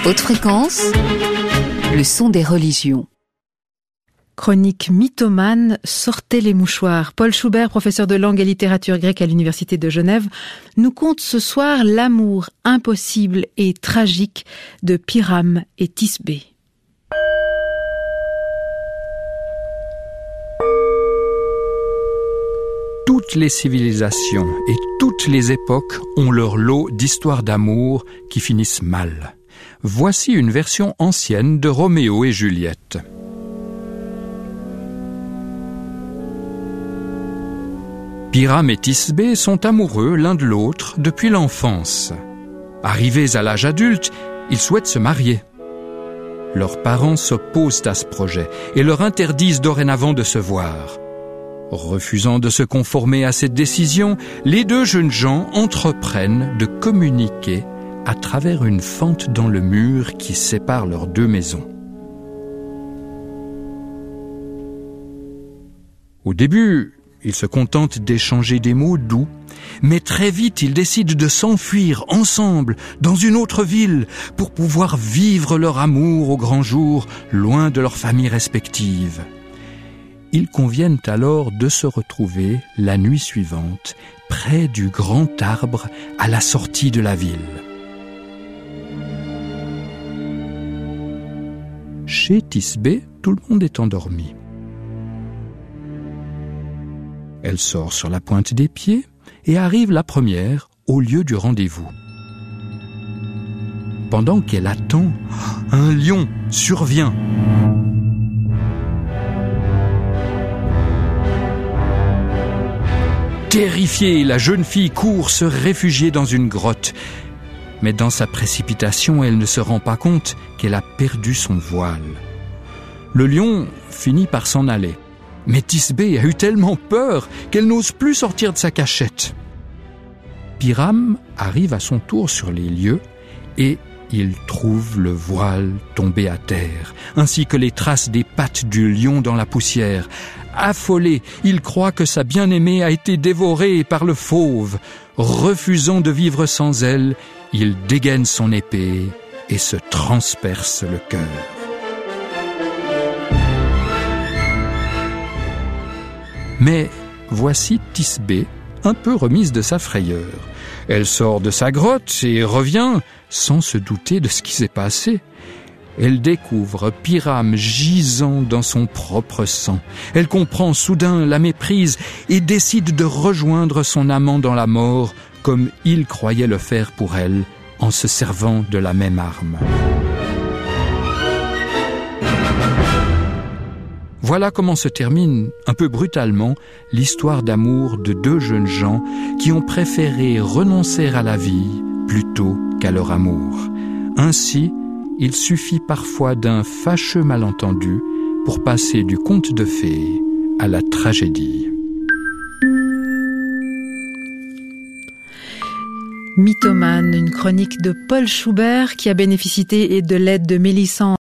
Haute fréquence, le son des religions. Chronique mythomane, sortez les mouchoirs. Paul Schubert, professeur de langue et littérature grecque à l'Université de Genève, nous conte ce soir l'amour impossible et tragique de Pyrame et Thisbé. Toutes les civilisations et toutes les époques ont leur lot d'histoires d'amour qui finissent mal. Voici une version ancienne de Roméo et Juliette. Pyrame et Thisbé sont amoureux l'un de l'autre depuis l'enfance. Arrivés à l'âge adulte, ils souhaitent se marier. Leurs parents s'opposent à ce projet et leur interdisent dorénavant de se voir. Refusant de se conformer à cette décision, les deux jeunes gens entreprennent de communiquer à travers une fente dans le mur qui sépare leurs deux maisons. Au début, ils se contentent d'échanger des mots doux, mais très vite ils décident de s'enfuir ensemble dans une autre ville pour pouvoir vivre leur amour au grand jour, loin de leurs familles respectives. Ils conviennent alors de se retrouver la nuit suivante, près du grand arbre à la sortie de la ville. Chez Thisbé, tout le monde est endormi. Elle sort sur la pointe des pieds et arrive la première au lieu du rendez-vous. Pendant qu'elle attend, un lion survient. Terrifiée, la jeune fille court se réfugier dans une grotte. Mais dans sa précipitation, elle ne se rend pas compte qu'elle a perdu son voile. Le lion finit par s'en aller. Mais Thisbé a eu tellement peur qu'elle n'ose plus sortir de sa cachette. Pyrame arrive à son tour sur les lieux et il trouve le voile tombé à terre, ainsi que les traces des pattes du lion dans la poussière. Affolé, il croit que sa bien-aimée a été dévorée par le fauve. Refusant de vivre sans elle, il dégaine son épée et se transperce le cœur. Mais voici Thisbé, un peu remise de sa frayeur. Elle sort de sa grotte et revient sans se douter de ce qui s'est passé. Elle découvre Pyrame gisant dans son propre sang. Elle comprend soudain la méprise et décide de rejoindre son amant dans la mort comme il croyait le faire pour elle en se servant de la même arme. Voilà comment se termine, un peu brutalement, l'histoire d'amour de deux jeunes gens qui ont préféré renoncer à la vie plutôt qu'à leur amour. Ainsi, il suffit parfois d'un fâcheux malentendu pour passer du conte de fées à la tragédie. Mythomane, une chronique de Paul Schubert qui a bénéficié de l'aide de Mélissa